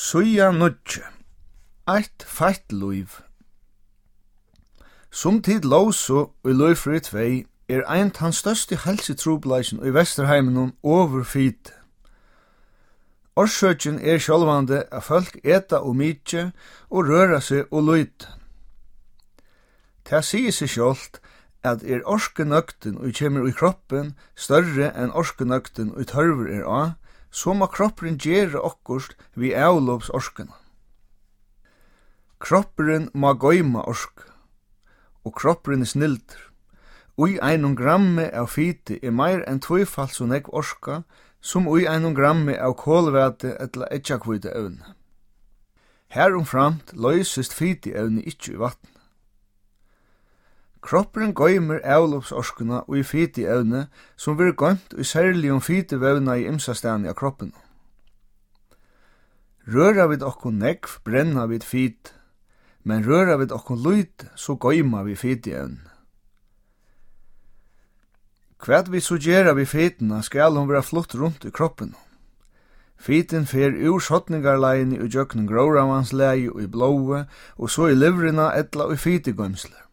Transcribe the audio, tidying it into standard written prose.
Suja nudje. Eitt feitt luiv. Som tid låso og løyfri 2 ein tann største helsetrubleisen i Vesterheimen over fite. Orsøkjen sjálvande at folk eta og mykje og røra seg og løyte. Det sier seg sjálvt at orskenøkten og kjemur i kroppen større enn orskenøkten og tørver av, så må kroppen gjere okkurst vi avlopsorskene. Kroppen må gøyma orsk, og kroppen snilder. Ui 1 gramme av fite meir enn 2-falt så nekv orska, som ui 1 gramme av kålvete eller etjakvite evne. Heromframt løysist fite evne ikkje i vatten. Kroppen gøymer avlopsorskene og i fite evne som vil gøymt i særlig fitevevna i imsastani av kroppen. Røra vid okkur nekv brenna vid fite, men røra vid okkur luyt så gøyma vi fite evne. Hvat vi så gjerra vi fitena skal hon vera flutt rundt i kroppen. Fiten fer ur sotningarleini og jöknen gråravansleie og i blåe, og så i livrina etla og i fitegøymsle.